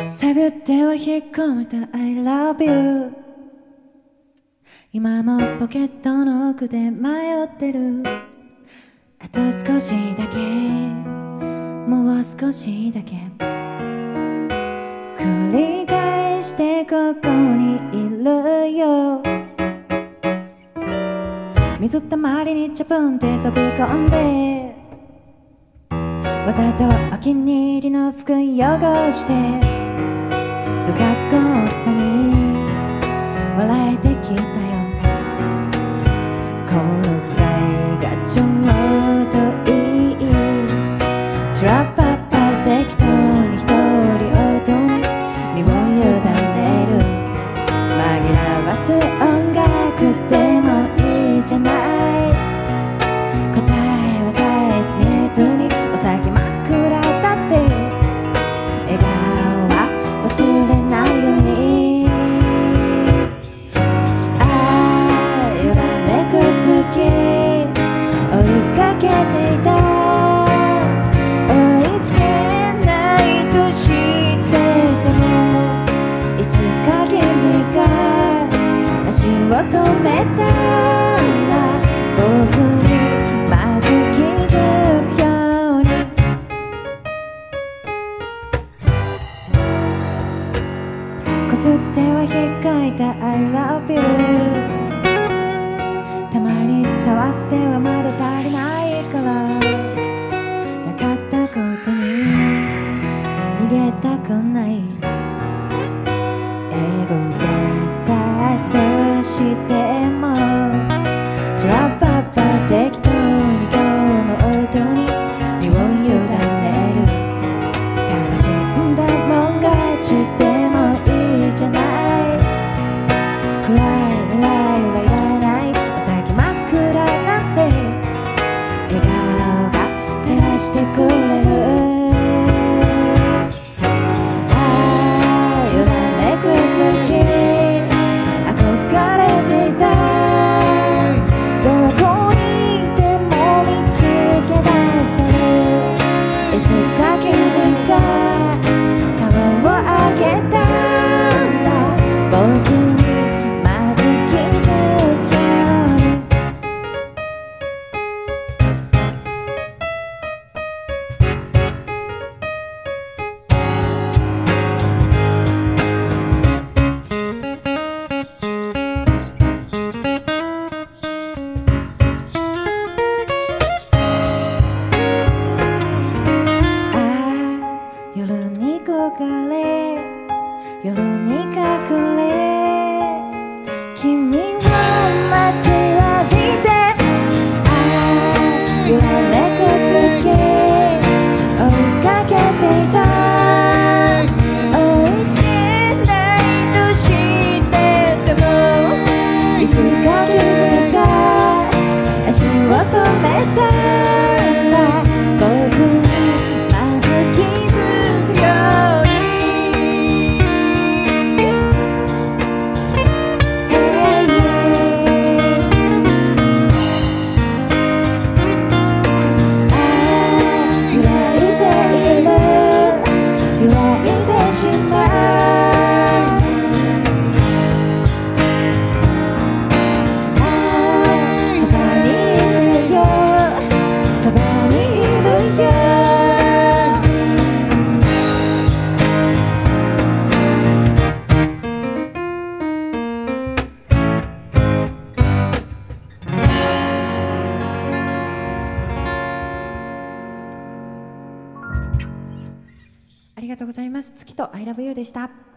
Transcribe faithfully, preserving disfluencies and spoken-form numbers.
探っては引っ込めた I love you 今もポケットの奥で迷ってる。あと少しだけもう少しだけ繰り返してここにいるよ。水たまりにチャプンって飛び込んでわざとお気に入りの服汚して不格好さに笑えてきたよ。このくらいがちょうどいい。チュラッパッパ適当に一人音に身を委ねる。紛らわす音楽でもいいじゃない。答えは大切にお酒真っ暗だって笑顔は忘れないように。ああよだれくつき追いかけていた。追いつけないと知っててもいつか君が足を止めたら僕にまず気づくように。こすっては引っかいた I love you。 たまに触ってはまだ足りないからなかったことに逃げたくない。英語だったとしてもチュラッパッパ適当に今日も音に身を委ねる。楽しんだもん勝ちでもいいじゃない。暗い未来はいらない。お先真っ暗なんて笑顔が照らしてくれる。ああよだれくつき憧れていた。どこにいても見つけ出せる。いつか君が顔を上げたら僕にまず気づくように。ああ夜に焦がれ夜に隠れ君を待ちわびて。ああよだれくつき追いかけていた。追いつけないと知っててもいつか君が足を止めたら僕にまず気づくように。ああ揺らいでいる揺らいでしまう。ああそばにいるよそばにいるよ。ありがとうございます。月と I love you でした。